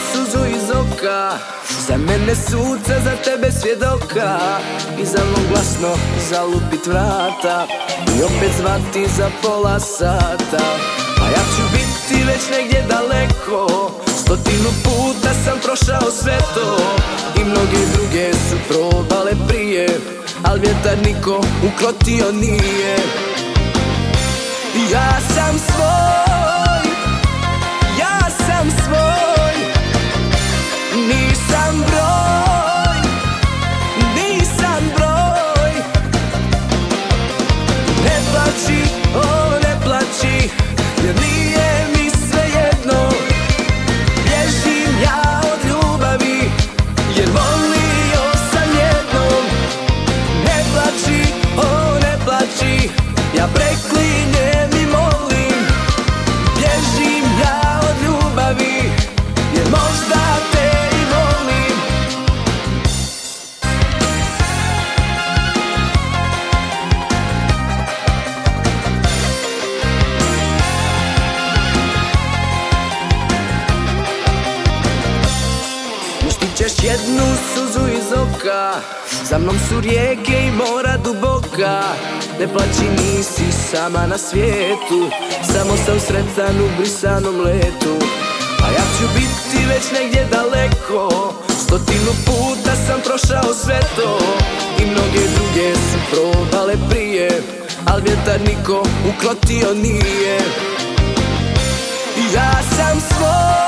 suzu iz oka, za mene suca, za tebe svjedoka. I za mnom glasno zalupit vrata i opet zvati za pola sata. A ja ću biti već negdje daleko, 100 puta sam prošao sve to. I mnoge druge su probale prije, al vjetar niko ukrotio nije. Ja sam svoj, ja sam svoj, nisam broj, nisam broj. Ne plači, o ne plači, jer nije mi svejedno. Bježim ja od ljubavi, jer volio sam jednom. Ne plači, o ne plači, ja preklinjem i molim. Bježim ja od ljubavi, jer možda te i volim. Pustit ćeš jednu suzu iz oka, za mnom su rijeke i mora duboka. Ne plaći, nisi sama na svijetu, samo sam sretan u brisanom letu. A ja ću biti već negdje daleko, 100 puta sam prošao sve to. I mnoge druge su probale prije, al vjetar niko ukrotio nije. Ja sam svoj.